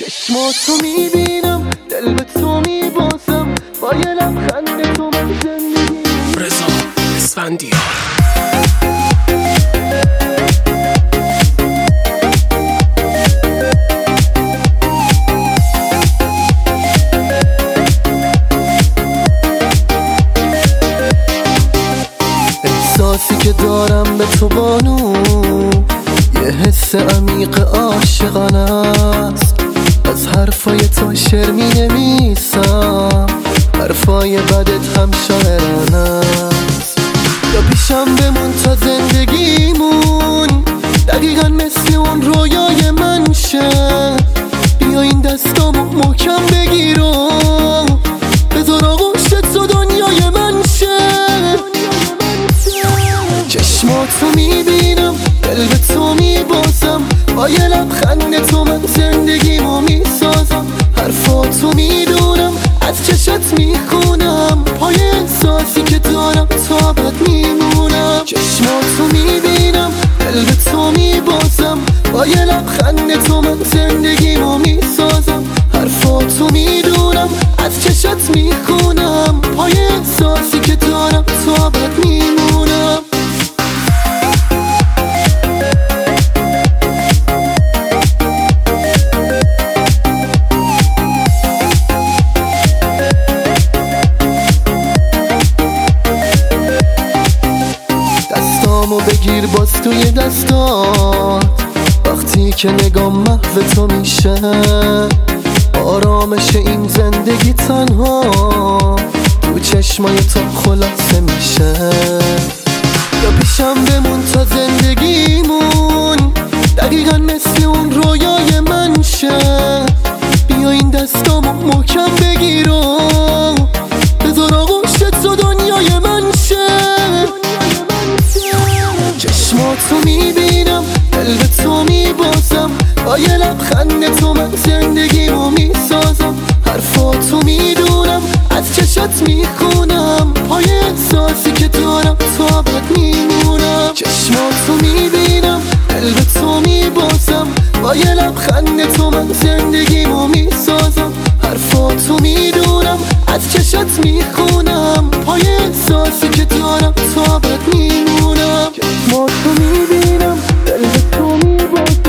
چشماتو میبینم، دل به تو میبازم، با یه لبخند تو من زندگی. رضا اسفندیار. احساسی که دارم به تو بانو یه حس عمیق عاشقانه است. از حرفای تو شعر می نویسم، حرفای بدت هم شاعرانه است. یا پیشم بمون تا زندگیمون دقیقا مثل اون رویای من شه. بیا این دستامو محکم بگیر و بذار آغوش تو دنیای من شه. چشماتو میبینم، دل به تو میبازم، با یه لبخند تو من زندگیمو میسازم. حرفاتو میدونم، از چشات میخونم، پای احساسی که دارم تا بد میمونم. چشماتو میبینم، دل به تو میبازم، با یه لبخند تو من زندگیمو میسازم. حرفاتو میدونم، از چشات میخونم، پای احساسی که دارم تا بد میمونم. دستامو بگیر باز توی دستات، وقتی که نگام محو تو میشه. آرامش این زندگی تنها تو چشمای تو خلاصه میشه. یا پیشم بمون تا زندگیمون دقیقا مثل اون رویای من شه. بیا این دستامو محکم بگیر و بذار آغوش تو دنیای من شه. چشماتو میبینم، دل به تو میبازم، با یه لبخند تو من زندگیمو میسازم. حرفاتو میدونم، از چشات میخونم، پای احساسی که دارم تا بد میمونم. چشماتو میبینم، دل به تو میبازم، با یه لبخند تو من زندگیمو میسازم. حرفاتو میدونم، از چشات میخونم، پای احساسی که دارم تا بد میمونم. چشماتو میبینم، دل به تو میبازم.